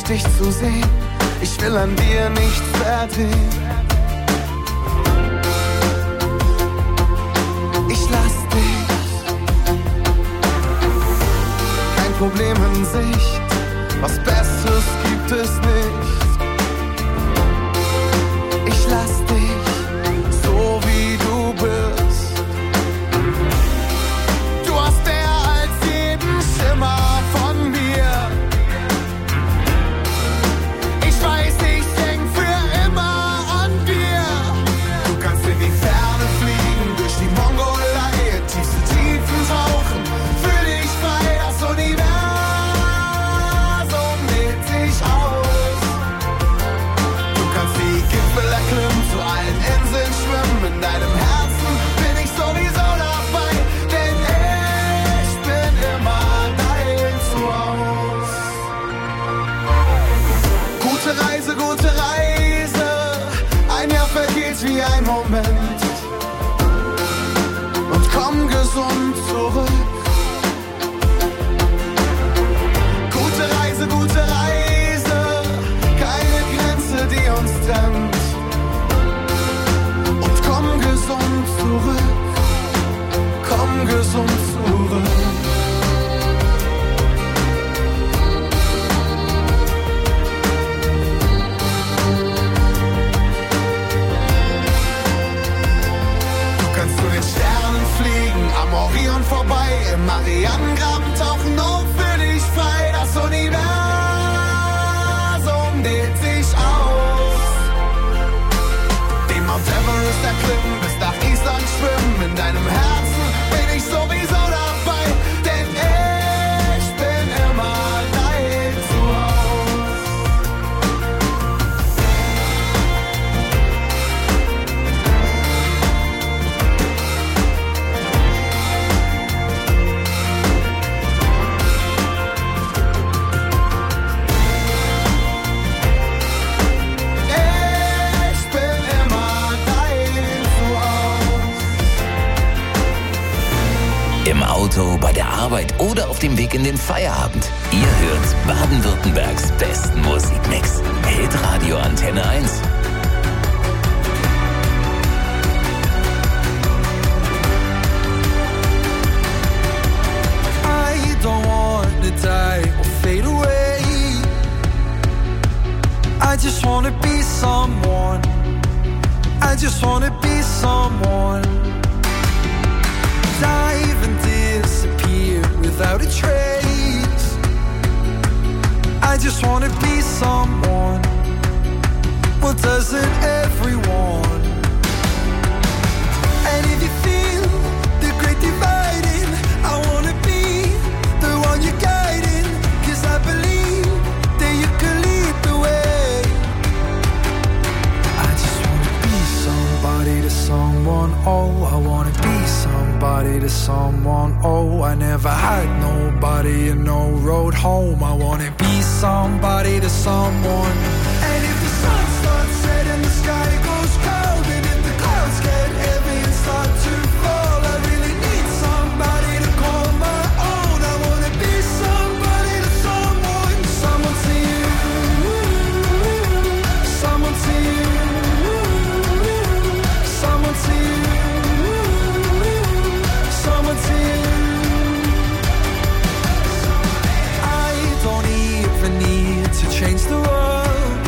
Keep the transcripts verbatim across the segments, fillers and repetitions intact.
dich zu sehen, ich will an dir nichts verdrehen. Ich lass dich, kein Problem in Sicht, was Besseres gibt es nicht. Ich lass dich, so wie du bist. Du hast mehr als jeden Schimmer von mir. Ich weiß, ich denk für immer an dir. Du kannst in die Ferne fliegen, durch die Mongolei, tiefste Tiefen tauchen, fühl dich frei, das Universum dehnt sich aus. Du kannst die Gipfel erklimmen, zu allen Inseln schwimmen, in deinem Herzen bin ich sowieso dabei, denn ich bin immer dein Zuhause. Gute Reise, gute Reise, ein Jahr vergeht wie ein Moment und komm gesund zurück. Gute Reise, gute Reise, keine Grenze, die uns trennt und komm gesund zurück, komm gesund zurück. Du kannst zu den Sternen fliegen, am Orion vorbei, im Marianengraben tauchen, nur für dich frei. Das Universum dehnt sich aus. Den Mount Everest erklimmen, bis nach Island schwimmen, in deinem Herzen bin ich sowieso dabei, denn ich bin immer dein Zuhause. Ich bin immer dein Zuhause. Im Auto, bei der Arbeit oder auf dem Weg in den Feierabend. Ihr hört Baden-Württembergs besten Musikmix. Hitradio Antenne eins. I don't want to die or fade away. I just want to be someone. I just want to be someone. Dive and disappear without a trace. I just want to be someone. Well, doesn't everyone? And if you feel the great dividing, I want to be the one you're guiding, 'cause I believe that you can lead the way. I just want to be somebody to someone, oh, I want to be somebody to someone, oh, I never had nobody and no road home, I want to be somebody to someone. And if the sun starts setting, the sky goes cold, and if the clouds get heavy and start to fall, I really need somebody to call my own. I want to be somebody to someone. Someone to you, someone to you, someone to you, someone to you. I don't even need to change the world.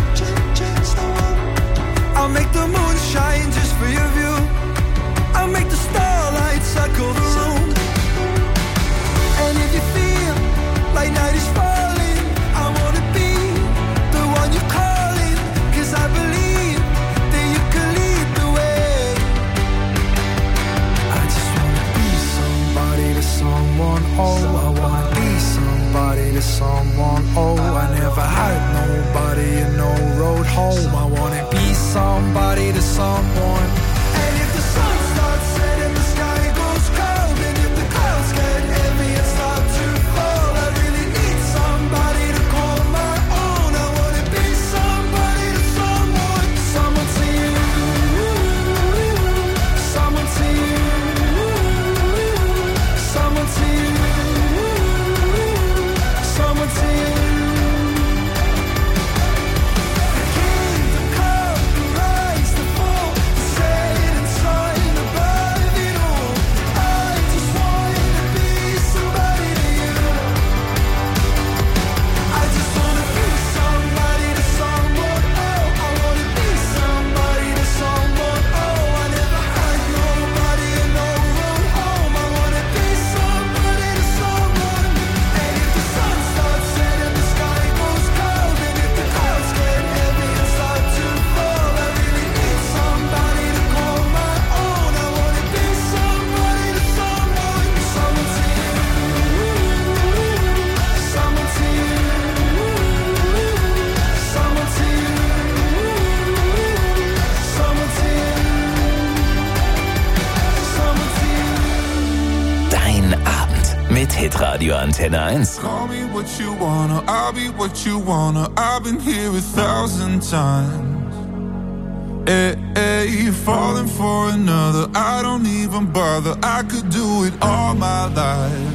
Hitradio Antenne eins. Call me what you wanna, I'll be what you wanna. I've been here a thousand times. Hey, hey, falling for another, I don't even bother. I could do it all my life.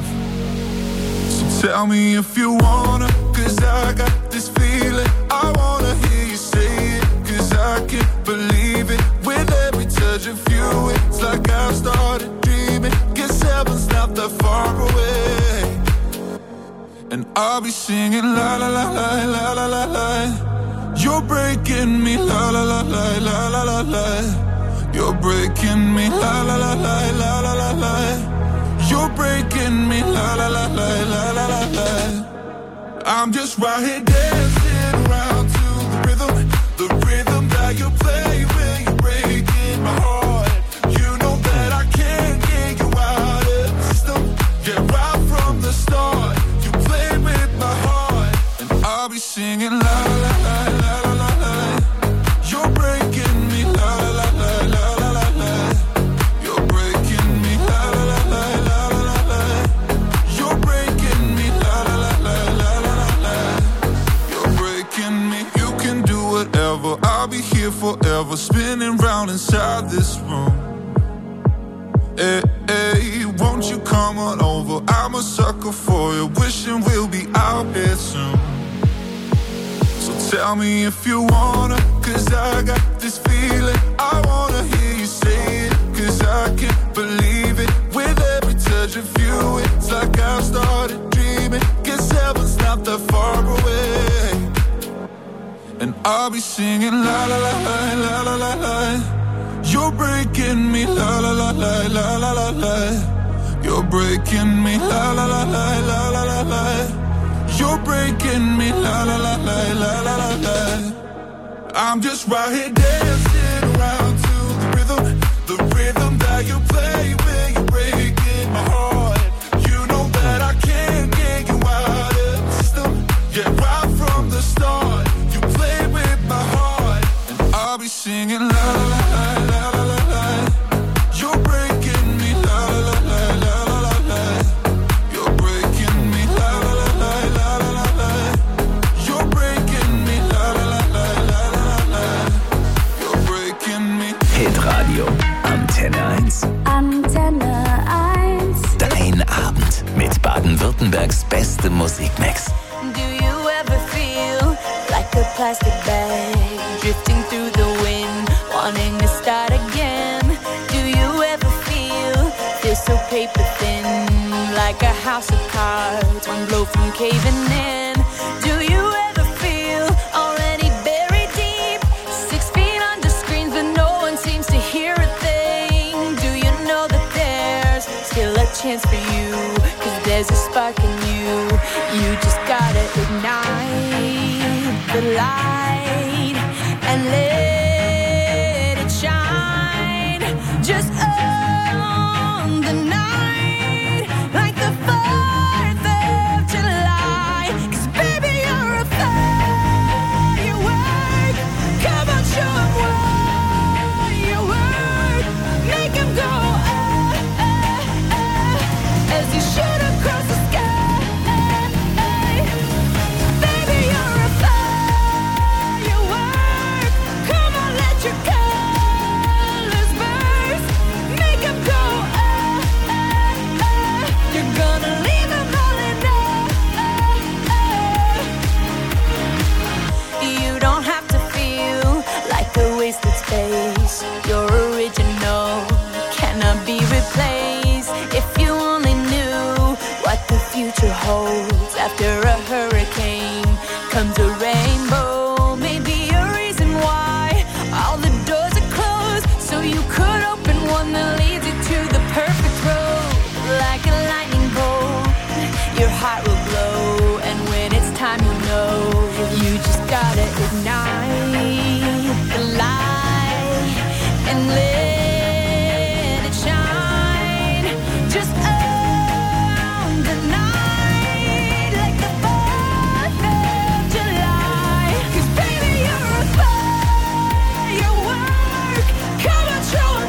So tell me if you wanna, cause I got this feeling. I wanna hear you say it, cause I can't believe it. With every touch of you, it's like I've started dreaming. Guess heaven's not that far away. And I'll be singing la la la la la la la la. You're breaking me la la la la la la la la. You're breaking me la la la la la la la la. You're breaking me la la la la la la la la. I'm just right here dancing around to the rhythm, the rhythm that you play when you're breaking my heart. You know that I can't get you out of the system. Yeah, right from the start, you played with my heart, and I'll be singing la la la la la la la. You're breaking me la la la la la la la. You're breaking me la la la la la la la. You're breaking me la la la la la la la. You're breaking me. You can do whatever, I'll be here forever, spinning round inside this room. Hey, hey, won't you come on over? I'm a sucker for you, wishing we'll be out here soon. So tell me if you wanna, cause I got this feeling. I wanna hear you say it, cause I can't believe it. With every touch of you, it's like I've started dreaming. Guess heaven's not that far away. And I'll be singing la la la la la la la la. You're breaking me la la la la la la la la. You're breaking me la la la la la la la la. You're breaking me la la la la la la la la. I'm just right here dancing around to the rhythm, the rhythm that you play when you're breaking my heart. You know that I can't get you out of the system. Yeah, right from the start, you play with my heart, and I'll be singing la la la la la la la. You're breaking me la la la la la la la. You're breaking me la la la la la la la. You're breaking me la la la la la la la. You're breaking me. Hitradio Antenne eins. Antenne eins. Dein Abend mit Baden-Württembergs bestem Musikmix. Do you ever feel like a plastic bag drifting through the wind, wanting to start again? Do you ever feel this so paper thin, like a house of cards, one blow from caving in? Do you ever feel already buried deep, six feet under screens but no one seems to hear a thing? Do you know that there's still a chance for you, cause there's a spark in you? You just gotta ignite the light and let it shine. Just own the night like the fourth of July. Cause baby, you're a firework. Come on, show 'em what you work. Make 'em go ah, ah, ah, as you shoot across the sky. Baby, you're a firework. Come on, let your colors burst. Make 'em go ah, ah, ah. You're gonna leave 'em all in ah, ah. You don't have to feel like a wasted space. You're original, cannot be replaced. If you only knew what the future holds. After a hurricane comes a rainbow. Maybe a reason why all the doors are closed, so you could open one that leads you to the perfect road. Like a lightning bolt, your heart will glow, and when it's time, you know you just gotta ignite the light and let it shine. Just own the night like the fourth of July. Cause baby, you're a firework. Come on, show 'em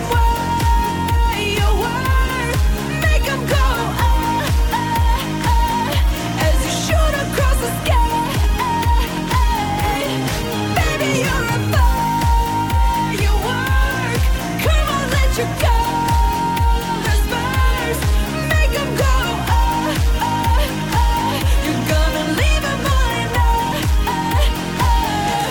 your colors burst. Make them go, oh, oh, oh. You're gonna leave them behind, oh, oh, oh.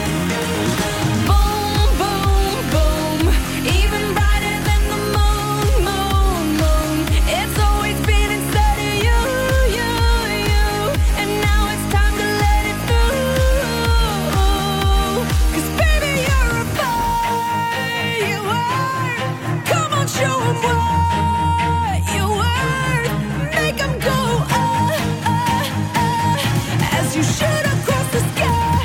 Boom, boom, boom. Even brighter than the moon, moon, moon. It's always been inside of you, you, you. And now it's time to let it through. 'Cause baby, you're a firework. Come on, show 'em what you were. Make 'em go, ah, ah, ah. As you shoot across the sky.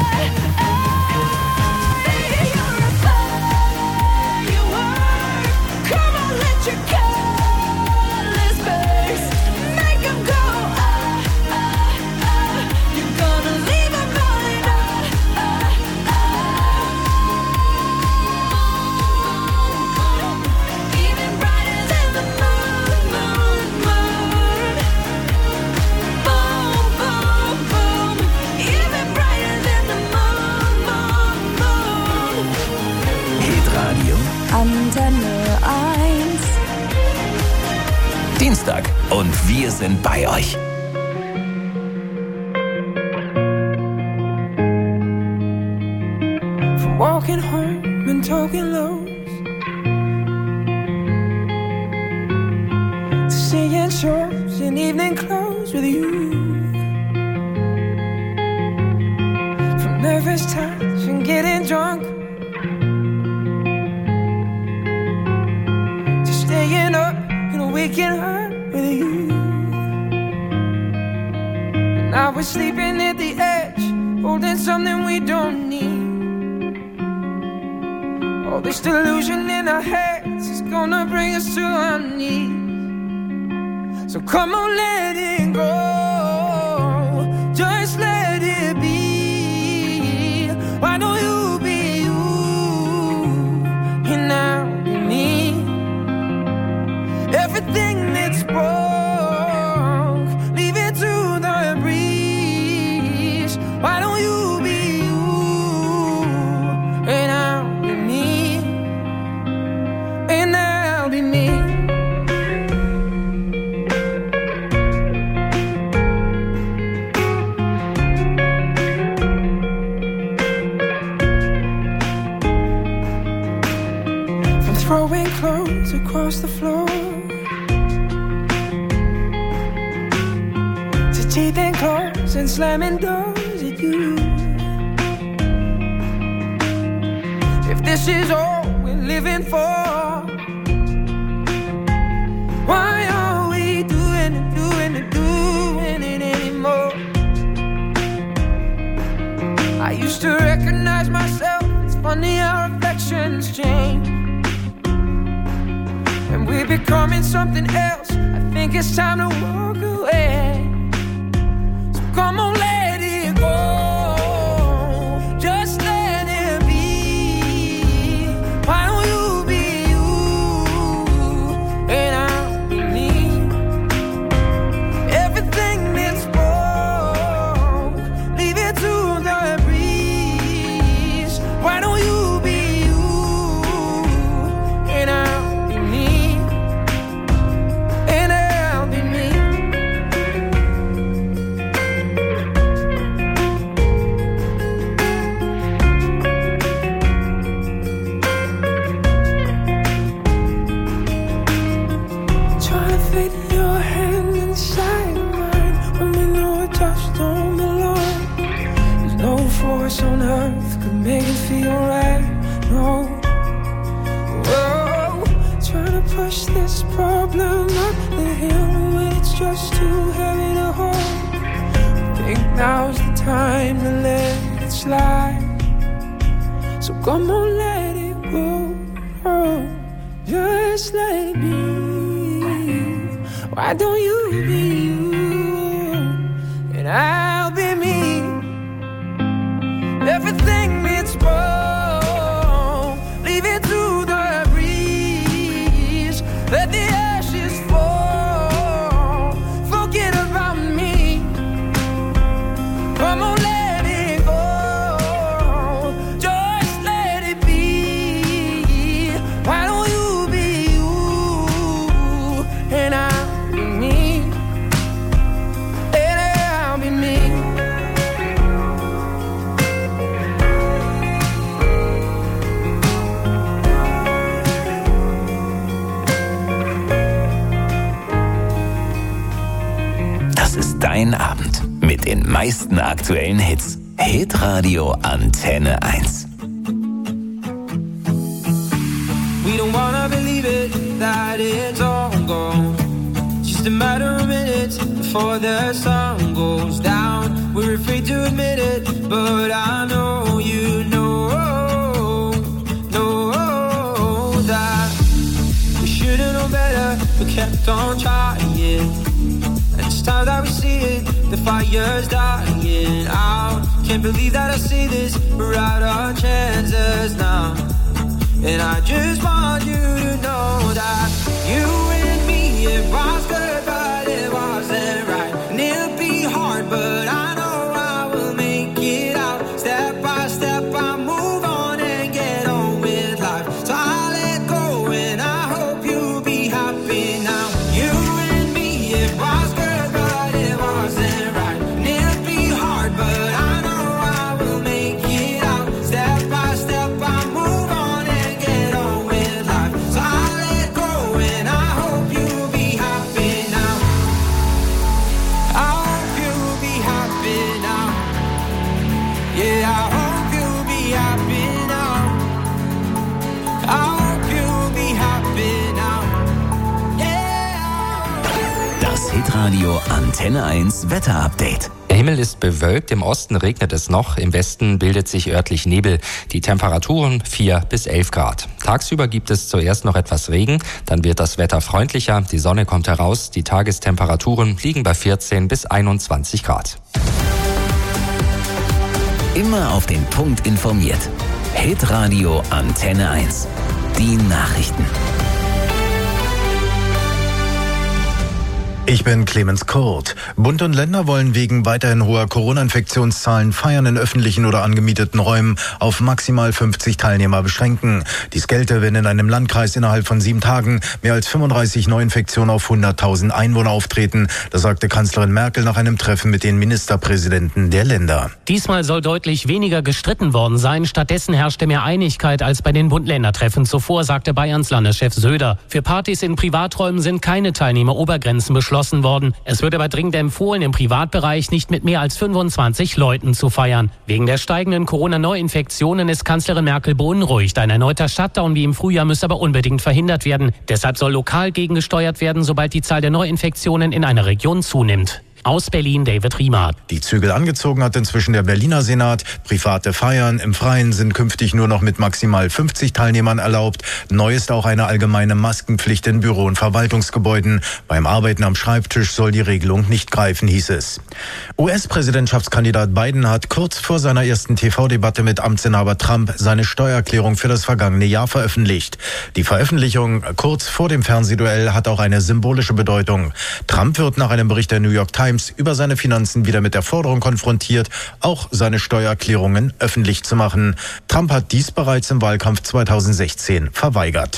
You're a firework. Come on, let your colors burst. Make 'em go, ah, ah, ah. You're gonna leave 'em behind, ah, ah, ah. Even brighter than the moon, moon, moon. Boom, boom, boom. Even brighter than the moon, moon, moon. Hitradio Antenne eins. Dienstag und wir sind bei euch. From walking home and talking lows to seeing shows in evening clothes with you. From nervous touch and getting drunk to staying up and waking up with you. And now we're sleeping at the edge, holding something we don't need. All this delusion in our heads is gonna bring us to our knees. So come on, let it go. Just let it be. Why don't you be you? And I'll be me. Everything that's broke, leave it to the breeze. Why don't you be you? And I'll be me. And I'll be me. From throwing clothes across the floor to teething claws and slamming doors at you. If this is all we're living for, why are we doing it, doing it, doing it anymore? I used to recognize myself. It's funny how reflections change, and we're becoming something else. I think it's time to walk away. So come on, let it go. Just let it be. Why don't you be you? And I'll be me. Everything that's broke, leave it to the breeze. Why don't you be you? And I'll be me. And I'll be me. Trying to fit your hand inside of mine when we know it just don't belong. There's no force on earth could make it feel right. No. Whoa. Trying to push this problem up the hill when it's just too heavy to hold. I think now's the time to let it slide. So come on, let it go. Oh, just let it be. Why don't you be you? And I'll be me. Everything that's broke, leave it to the breeze. Let the ashes fall. Forget about me. Come on, let it go. Just let it be. Why don't you Das ist dein Abend mit den meisten aktuellen Hits. Hitradio Antenne eins. We don't wanna believe it, that it's all gone. Just a matter of minutes before the sun goes down. We're afraid to admit it, but I know you know, know that we should've known better, but kept on trying. And it's time that we see it, the fire's dying out. Can't believe that I see this, we're out our chances now. And I just want you to know that you and me, it was good, but it wasn't right. And it'll be hard, but I know I will make it out. Step by step, I move on and get on with life. So I let go and I hope you'll be happy now. You and me, it was good, but it wasn't right. And it'll be hard, but I know I will make it out. Step by step, I move on and get on with life. So I let go and I hope you'll be happy now. I hope you'll be happy now. Yeah, I hope you'll be happy now. I hope you'll be happy now. Yeah. Das Hitradio Antenne eins Wetterupdate. Der Himmel ist bewölkt, im Osten regnet es noch, im Westen bildet sich örtlich Nebel. Die Temperaturen vier bis elf Grad. Tagsüber gibt es zuerst noch etwas Regen, dann wird das Wetter freundlicher, die Sonne kommt heraus, die Tagestemperaturen liegen bei vierzehn bis einundzwanzig Grad. Immer auf den Punkt informiert. Hitradio Antenne eins. Die Nachrichten. Ich bin Clemens Kurt. Bund und Länder wollen wegen weiterhin hoher Corona-Infektionszahlen Feiern in öffentlichen oder angemieteten Räumen auf maximal fünfzig Teilnehmer beschränken. Dies gelte, wenn in einem Landkreis innerhalb von sieben Tagen mehr als fünfunddreißig Neuinfektionen auf hunderttausend Einwohner auftreten. Das sagte Kanzlerin Merkel nach einem Treffen mit den Ministerpräsidenten der Länder. Diesmal soll deutlich weniger gestritten worden sein. Stattdessen herrschte mehr Einigkeit als bei den Bund-Länder-Treffen zuvor, sagte Bayerns Landeschef Söder. Für Partys in Privaträumen sind keine Teilnehmerobergrenzen beschlossen worden. Es wird aber dringend empfohlen, im Privatbereich nicht mit mehr als fünfundzwanzig Leuten zu feiern. Wegen der steigenden Corona-Neuinfektionen ist Kanzlerin Merkel beunruhigt. Ein erneuter Shutdown wie im Frühjahr muss aber unbedingt verhindert werden. Deshalb soll lokal gegengesteuert werden, sobald die Zahl der Neuinfektionen in einer Region zunimmt. Aus Berlin David Riemer. Die Zügel angezogen hat inzwischen der Berliner Senat. Private Feiern im Freien sind künftig nur noch mit maximal fünfzig Teilnehmern erlaubt. Neu ist auch eine allgemeine Maskenpflicht in Büro- und Verwaltungsgebäuden. Beim Arbeiten am Schreibtisch soll die Regelung nicht greifen, hieß es. U S-Präsidentschaftskandidat Biden hat kurz vor seiner ersten T V-Debatte mit Amtsinhaber Trump seine Steuererklärung für das vergangene Jahr veröffentlicht. Die Veröffentlichung kurz vor dem Fernsehduell hat auch eine symbolische Bedeutung. Trump wird nach einem Bericht der New York Times über seine Finanzen wieder mit der Forderung konfrontiert, auch seine Steuererklärungen öffentlich zu machen. Trump hat dies bereits im Wahlkampf zweitausendsechzehn verweigert.